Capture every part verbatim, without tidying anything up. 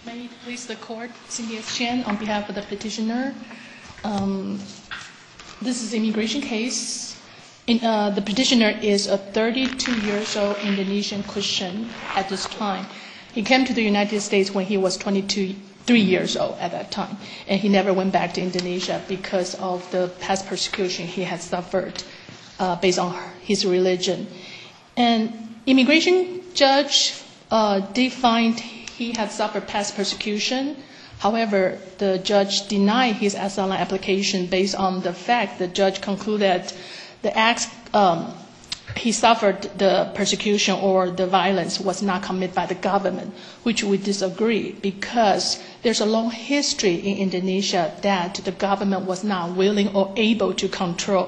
May it please the court, Cynthia Chen on behalf of the petitioner. Um, this is an immigration case. In, uh, the petitioner is a thirty-two years old Indonesian Christian at this time. He came to the United States when he was twenty-two, three years old at that time, and he never went back to Indonesia because of the past persecution he had suffered uh, based on his religion. And immigration judge uh, did find he had suffered past persecution. However, the judge denied his asylum application based on the fact the judge concluded the acts um, he suffered the persecution or the violence was not committed by the government, which we disagree because there's a long history in Indonesia that the government was not willing or able to control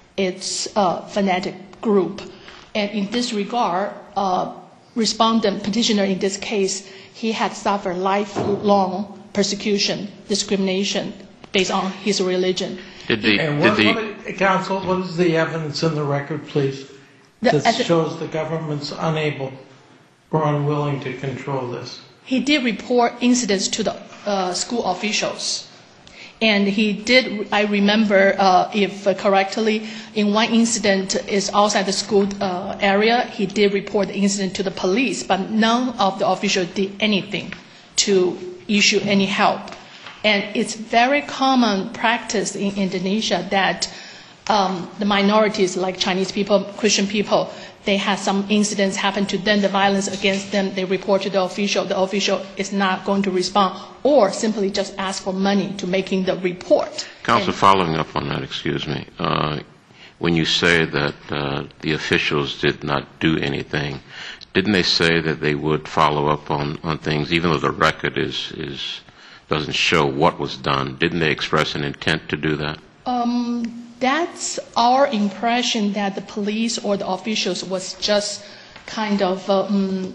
its uh, fanatic group. And in this regard, uh, respondent petitioner in this case, he had suffered lifelong persecution, discrimination based on his religion. Did the, and what, did the what, counsel, what is the evidence in the record, please, that the, shows the government's unable or unwilling to control this? He did report incidents to the uh, school officials. And he did, I remember, uh, if uh, correctly, in one incident is outside the school uh, area, he did report the incident to the police, but none of the officials did anything to issue any help. And it's very common practice in Indonesia that um, the minorities, like Chinese people, Christian people, they have some incidents happen to them, the violence against them, they report to the official, the official is not going to respond, or simply just ask for money to making the report. Counsel, and, following up on that, excuse me, uh, when you say that uh, the officials did not do anything, didn't they say that they would follow up on, on things, even though the record is, is doesn't show what was done? Didn't they express an intent to do that? Um, that's our impression, that the police or the officials was just kind of um,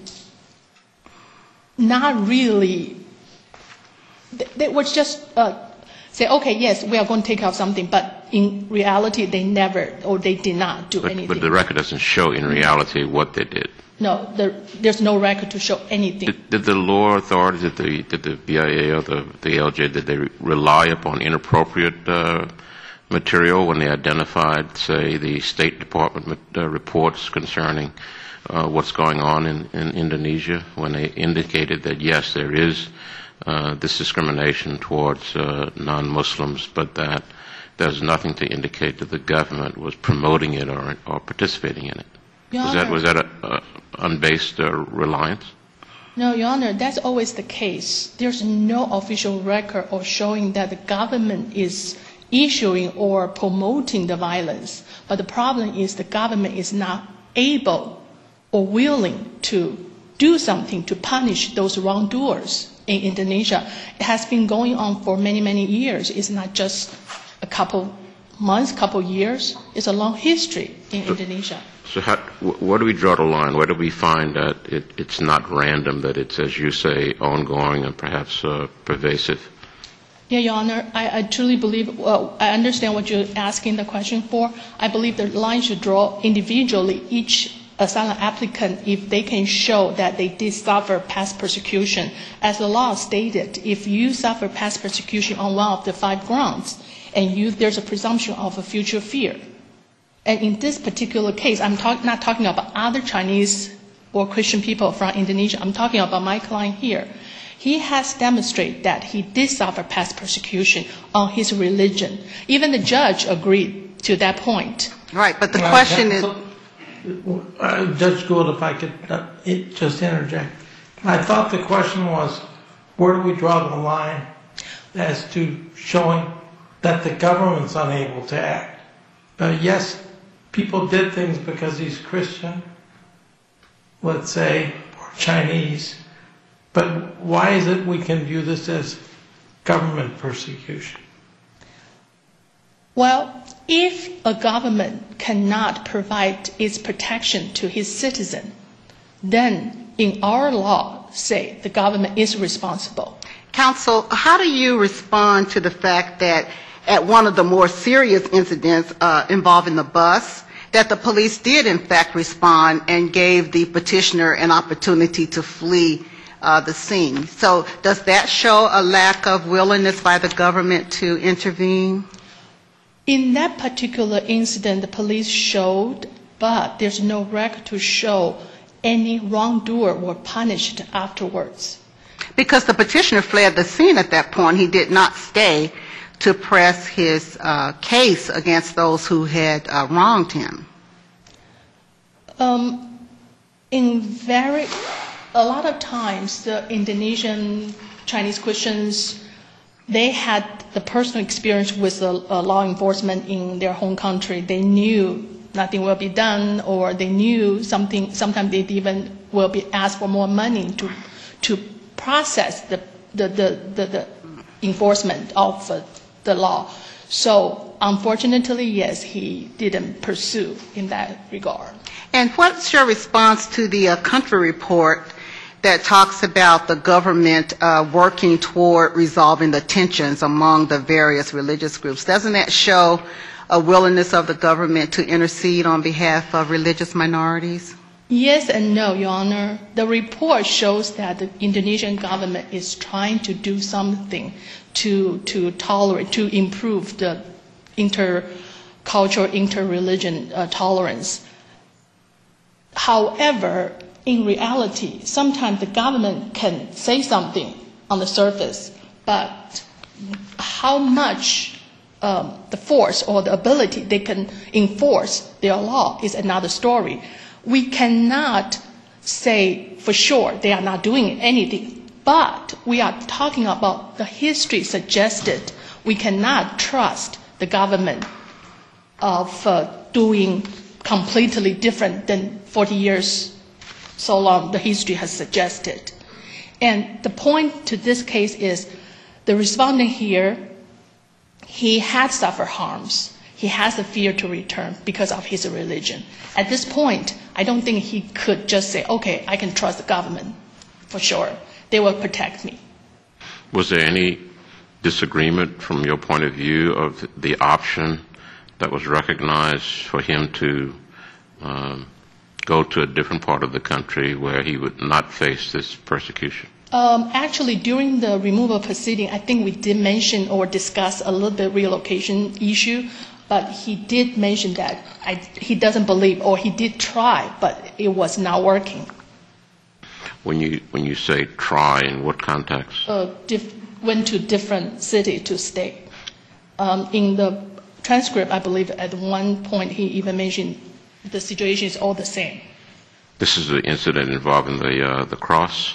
not really, they, they were just uh, say, okay, yes, we are going to take out something, but in reality they never, or they did not do but, anything. But the record doesn't show in reality what they did. No, there, there's no record to show anything. Did, did the law authorities, did the, did the B I A or the, the L J, did they rely upon inappropriate uh, material when they identified, say, the State Department uh, reports concerning uh, what's going on in, in Indonesia, when they indicated that, yes, there is uh, this discrimination towards uh, non-Muslims, but that there's nothing to indicate that the government was promoting it or, or participating in it? Your Was Honor, that, was that a, a unbased uh, reliance? No, Your Honor, that's always the case. There's no official record or showing that the government is issuing or promoting the violence. But the problem is the government is not able or willing to do something to punish those wrongdoers in Indonesia. It has been going on for many, many years. It's not just a couple months, couple years. It's a long history in so, Indonesia. So how, where do we draw the line? Where do we find that it, it's not random, that it's, as you say, ongoing and perhaps uh, pervasive? Yeah, Your Honor, I, I truly believe, well, I understand what you're asking the question for. I believe the line should draw individually each asylum applicant if they can show that they did suffer past persecution. As the law stated, if you suffer past persecution on one of the five grounds, and you, there's a presumption of a future fear. And in this particular case, I'm talk, not talking about other Chinese or Christian people from Indonesia. I'm talking about my client here. He has demonstrated that he did suffer past persecution on his religion. Even the judge agreed to that point. Right, but the uh, question is... Uh, Judge Gould, if I could uh, it, just interject. I thought the question was, where do we draw the line as to showing that the government's unable to act? Uh, yes, people did things because he's Christian, let's say, or Chinese, but why is it we can view this as government persecution? Well, if a government cannot provide its protection to his citizen, then in our law, say, the government is responsible. Counsel, how do you respond to the fact that at one of the more serious incidents uh, involving the bus, that the police did in fact respond and gave the petitioner an opportunity to flee uh, the scene. So does that show a lack of willingness by the government to intervene? In that particular incident, the police showed, but there's no record to show any wrongdoer were punished afterwards. Because the petitioner fled the scene at that point, he did not stay to press his uh, case against those who had uh, wronged him. Um, in very, a lot of times, the Indonesian Chinese Christians, they had the personal experience with the uh, law enforcement in their home country. They knew nothing will be done, or they knew something. Sometimes they even will be asked for more money to to process the the the, the, the enforcement of uh, the law. So unfortunately, yes, he didn't pursue in that regard. And what's your response to the uh, country report that talks about the government uh, working toward resolving the tensions among the various religious groups? Doesn't that show a willingness of the government to intercede on behalf of religious minorities? Yes and no, Your Honor. The report shows that the Indonesian government is trying to do something to to tolerate, to improve the intercultural, interreligion uh, tolerance. However, in reality, sometimes the government can say something on the surface, but how much um, the force or the ability they can enforce their law is another story. We cannot say for sure they are not doing anything, but we are talking about the history suggested we cannot trust the government of uh, doing completely different than forty years so long the history has suggested. And the point to this case is the respondent here, he had suffered harms. He has a fear to return because of his religion. At this point, I don't think he could just say, okay, I can trust the government for sure. They will protect me. Was there any disagreement from your point of view of the option that was recognized for him to um, go to a different part of the country where he would not face this persecution? Um, actually, during the removal proceeding, I think we did mention or discuss a little bit relocation issue, but he did mention that I, he doesn't believe, or he did try, but it was not working. When you when you say try, in what context? Uh, diff- went to different city to stay. Um, in the transcript, I believe at one point he even mentioned the situation is all the same. This is the incident involving the uh, the cross?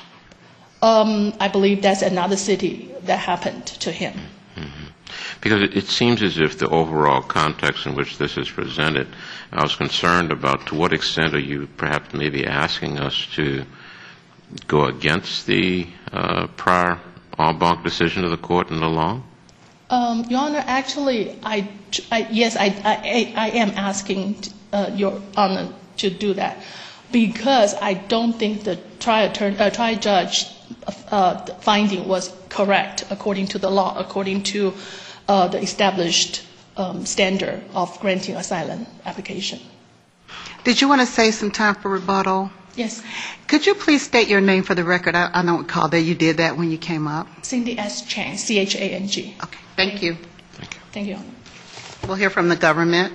Um, I believe that's another city that happened to him. Mm-hmm. Because it, it seems as if the overall context in which this is presented, I was concerned about to what extent are you perhaps maybe asking us to go against the uh, prior en banc decision of the court in the law? Um, Your Honor, actually, I, I yes, I, I, I am asking uh, Your Honor to do that because I don't think the trial, attorney, uh, trial judge uh, finding was correct according to the law, according to uh, the established um, standard of granting asylum application. Did you want to save some time for rebuttal? Yes. Could you please state your name for the record? I, I don't recall that you did that when you came up. Cindy S. Chang, C H A N G. Okay, thank you. Thank you. Thank you, Your Honor. We'll hear from the government.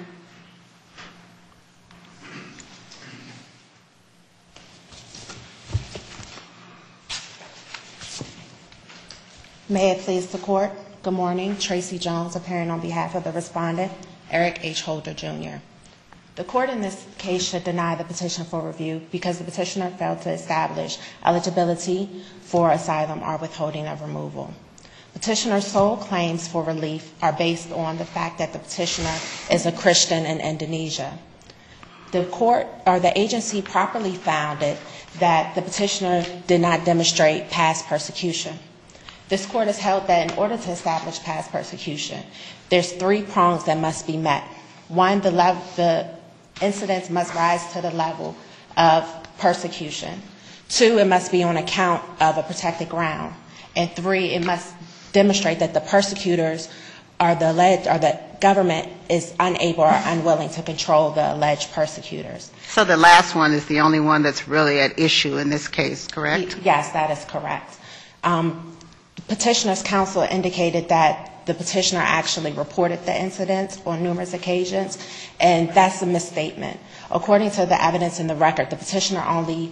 May it please the court. Good morning. Tracy Jones, appearing on behalf of the respondent, Eric H. Holder, Junior The court in this case should deny the petition for review because the petitioner failed to establish eligibility for asylum or withholding of removal. Petitioner's sole claims for relief are based on the fact that the petitioner is a Christian in Indonesia. The court or the agency properly found it that the petitioner did not demonstrate past persecution. This court has held that in order to establish past persecution, there's three prongs that must be met. One, the, level, the incidents must rise to the level of persecution. Two, it must be on account of a protected ground. And three, it must demonstrate that the persecutors or the alleged, or the government is unable or unwilling to control the alleged persecutors. So the last one is the only one that's really at issue in this case, correct? Yes, that is correct. Um, petitioner's counsel indicated that the petitioner actually reported the incident on numerous occasions, and that's a misstatement. According to the evidence in the record, the petitioner only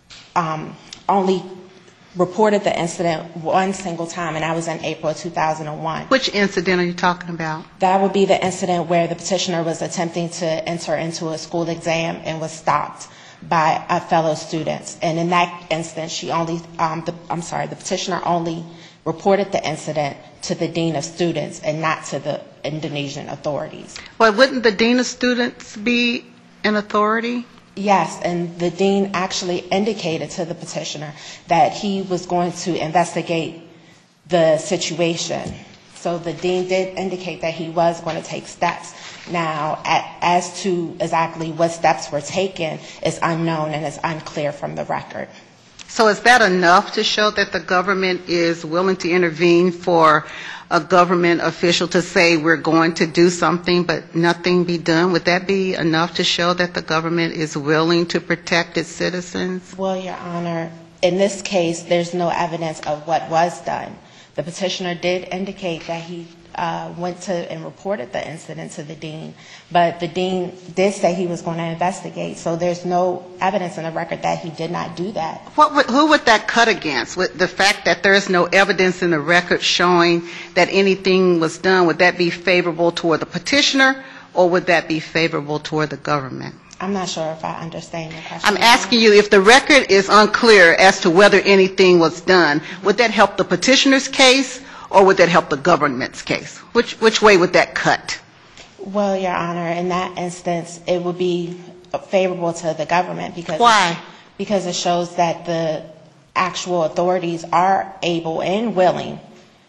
um, only reported the incident one single time, and that was in April of two thousand one. Which incident are you talking about? That would be the incident where the petitioner was attempting to enter into a school exam and was stopped by uh, fellow students. And in that instance, she only, um, the, I'm sorry, the petitioner only reported the incident to the dean of students and not to the Indonesian authorities. Well, wouldn't the dean of students be an authority? Yes, and the dean actually indicated to the petitioner that he was going to investigate the situation. So the dean did indicate that he was going to take steps. Now, at, as to exactly what steps were taken is unknown and is unclear from the record. So is that enough to show that the government is willing to intervene for a government official to say we're going to do something but nothing be done? Would that be enough to show that the government is willing to protect its citizens? Well, Your Honor, in this case, there's no evidence of what was done. The petitioner did indicate that he uh, went to and reported the incident to the dean, but the dean did say he was going to investigate, so there's no evidence in the record that he did not do that. What would, who would that cut against? With the fact that there is no evidence in the record showing that anything was done, would that be favorable toward the petitioner, or would that be favorable toward the government? I'm not sure if I understand your question. I'm asking you, if the record is unclear as to whether anything was done, would that help the petitioner's case, or would that help the government's case? Which, which way would that cut? Well, Your Honor, in that instance, it would be favorable to the government because Why? Because it shows that the actual authorities are able and willing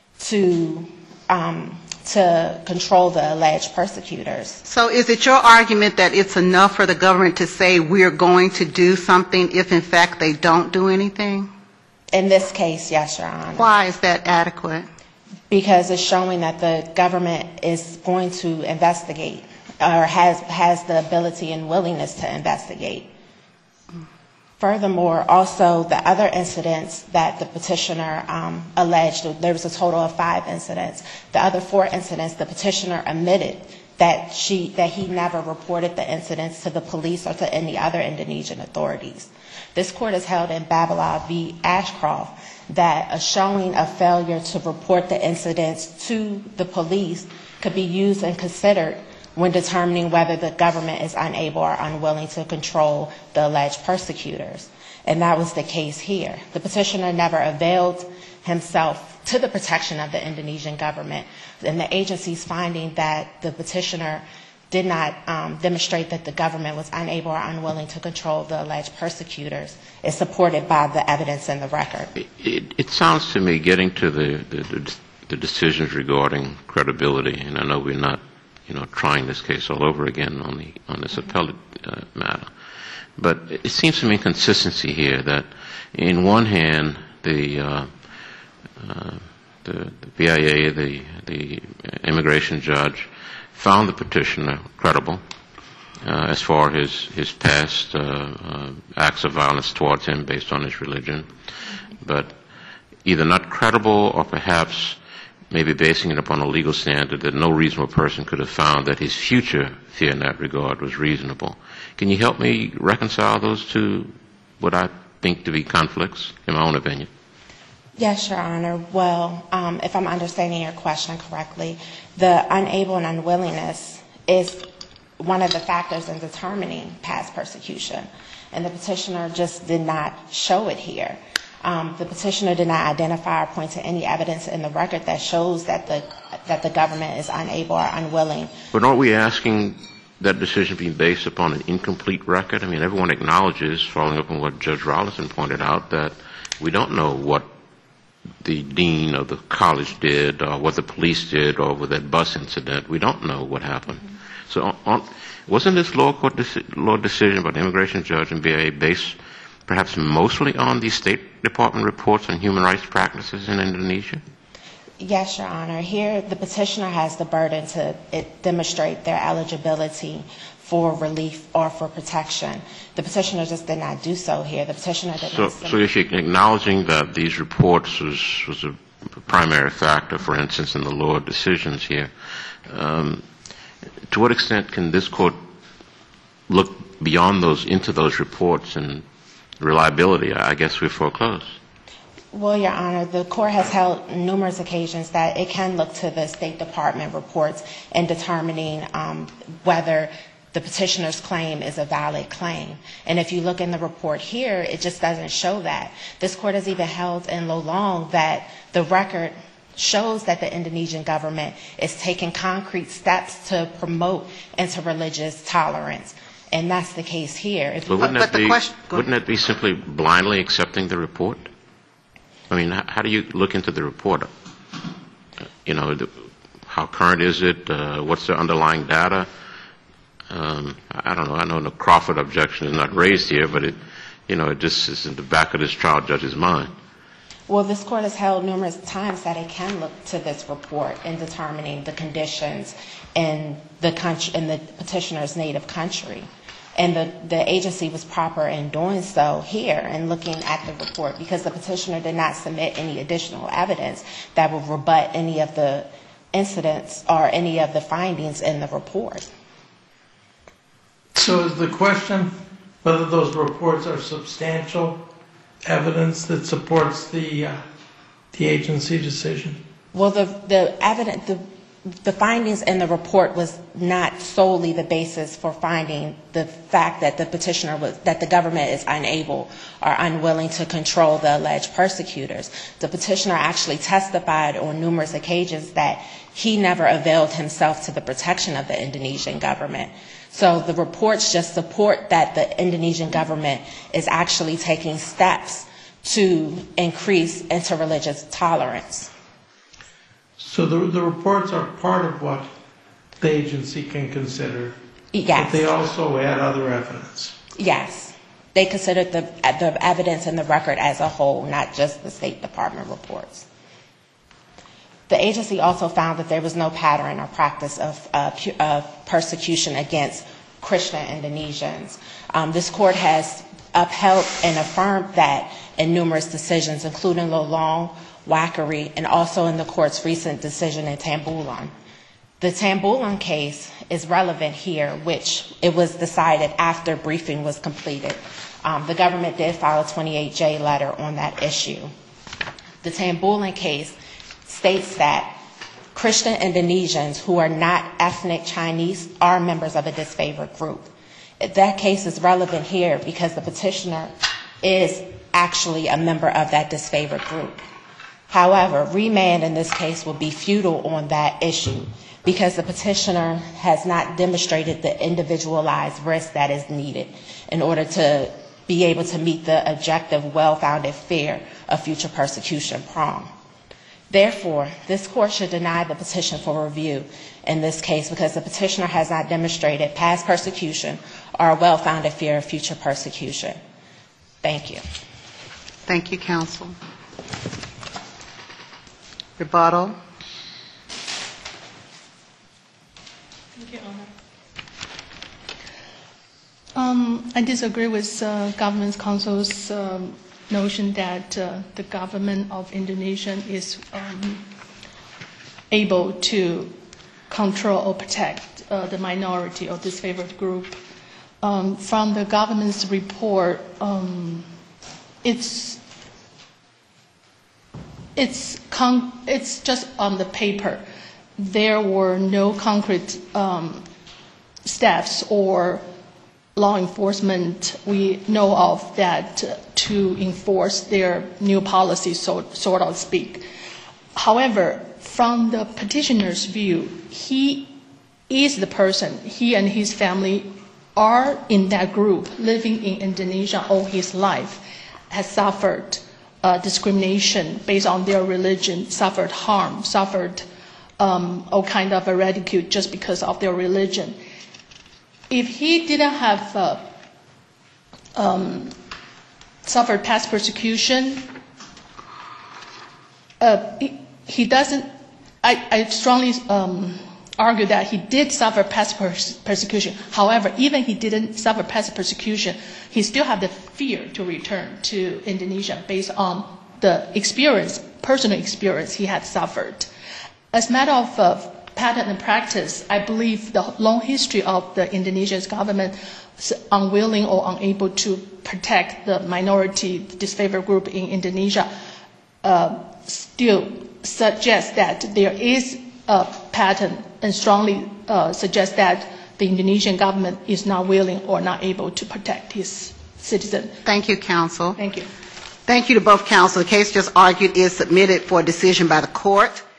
to um, to control the alleged persecutors. So is it your argument that it's enough for the government to say we're going to do something if in fact they don't do anything? In this case, yes, Your Honor. Why is that adequate? Because it's showing that the government is going to investigate or has has the ability and willingness to investigate. Furthermore, also the other incidents that the petitioner um, alleged, there was a total of five incidents. The other four incidents, the petitioner admitted that she that he never reported the incidents to the police or to any other Indonesian authorities. This court has held in Babala v. Ashcroft that a showing of failure to report the incidents to the police could be used and considered when determining whether the government is unable or unwilling to control the alleged persecutors. And that was the case here. The petitioner never availed himself to the protection of the Indonesian government, and the agency's finding that the petitioner did not um, demonstrate that the government was unable or unwilling to control the alleged persecutors is supported by the evidence in the record. It, it, it sounds to me, getting to the, the, the, the decisions regarding credibility, and I know we're not, you know, trying this case all over again on the on this appellate uh, matter, but it seems to me inconsistency here that, in one hand, the uh, uh, the, the B I A, the the immigration judge, found the petitioner credible uh, as far as his, his past uh, uh, acts of violence towards him based on his religion, but either not credible or perhaps maybe basing it upon a legal standard that no reasonable person could have found that his future fear in that regard was reasonable. Can you help me reconcile those two, what I think to be conflicts, in my own opinion? Yes, Your Honor. Well, um, if I'm understanding your question correctly, the unable and unwillingness is one of the factors in determining past persecution, and the petitioner just did not show it here. Um, the petitioner did not identify or point to any evidence in the record that shows that the that the government is unable or unwilling. But aren't we asking that decision being based upon an incomplete record? I mean, everyone acknowledges, following up on what Judge Rollinson pointed out, that we don't know what the dean of the college did, or what the police did, or with that bus incident. We don't know what happened. Mm-hmm. So on, wasn't this law court deci- law decision by the immigration judge and B I A based perhaps mostly on the State Department reports on human rights practices in Indonesia? Yes, Your Honor. Here, the petitioner has the burden to it, demonstrate their eligibility for relief or for protection. The petitioner just did not do so here. The petitioner did So, not. so if you're acknowledging that these reports was, was a primary factor, for instance, in the lower decisions here, um, to what extent can this court look beyond those, into those reports and reliability? I guess we're foreclosed. Well, Your Honor, the court has held numerous occasions that it can look to the State Department reports in determining um, whether the petitioner's claim is a valid claim. And if you look in the report here, it just doesn't show that. This court has even held in Lolong that the record shows that the Indonesian government is taking concrete steps to promote interreligious tolerance. And that's the case here. If But wouldn't, But that, the be, question- wouldn't that be simply blindly accepting the report? I mean, how, how do you look into the report? Uh, you know, the, how current is it? Uh, what's the underlying data? Um, I don't know. I know the Crawford objection is not raised here, but it, you know, it just is in the back of this trial judge's mind. Well, this court has held numerous times that it can look to this report in determining the conditions in the country, in the petitioner's native country. And the, the agency was proper in doing so here and looking at the report because the petitioner did not submit any additional evidence that would rebut any of the incidents or any of the findings in the report. So is the question whether those reports are substantial evidence that supports the uh, the agency decision? Well, the the evidence, the the findings in the report was not solely the basis for finding the fact that the petitioner was, that the government is unable or unwilling to control the alleged persecutors. The petitioner actually testified on numerous occasions that he never availed himself to the protection of the Indonesian government. So the reports just support that the Indonesian government is actually taking steps to increase interreligious tolerance. So the, the reports are part of what the agency can consider. Yes. But they also add other evidence. Yes. They considered the, the evidence in the record as a whole, not just the State Department reports. The agency also found that there was no pattern or practice of, uh, pu- of persecution against Christian Indonesians. Um, this court has upheld and affirmed that in numerous decisions, including Lolong, Wackery, and also in the court's recent decision in Tambulan. The Tambulan case is relevant here, which it was decided after briefing was completed. Um, the government did file a twenty-eight J letter on that issue. The Tambulan case states that Christian Indonesians who are not ethnic Chinese are members of a disfavored group. That case is relevant here because the petitioner is actually a member of that disfavored group. However, remand in this case will be futile on that issue because the petitioner has not demonstrated the individualized risk that is needed in order to be able to meet the objective, well-founded fear of future persecution prong. Therefore, this court should deny the petition for review in this case because the petitioner has not demonstrated past persecution or a well-founded fear of future persecution. Thank you. Thank you, counsel. Rebuttal. Thank you, Honor. Um, I disagree with uh, government counsel's um, notion that uh, the government of Indonesia is um, able to control or protect uh, the minority or disfavored group. Um, from the government's report, um, it's It's con- it's just on the paper. There were no concrete um, steps or law enforcement we know of that uh, to enforce their new policy, so sort of speak. However, from the petitioner's view, he is the person. He and his family are in that group, living in Indonesia all his life, has suffered Uh, discrimination based on their religion, suffered harm, suffered um, all kind of a ridicule just because of their religion. If he didn't have uh, um, suffered past persecution, uh, he, he doesn't, I, I strongly um, argue that he did suffer past pers- persecution. However, even he didn't suffer past persecution, he still had the fear to return to Indonesia based on the experience, personal experience he had suffered. As a matter of uh, pattern and practice, I believe the long history of the Indonesian government unwilling or unable to protect the minority disfavored group in Indonesia uh, still suggests that there is a pattern and strongly uh, suggests that the Indonesian government is not willing or not able to protect his citizens. Thank you, counsel. Thank you. Thank you to both counsel. The case just argued is submitted for decision by the court.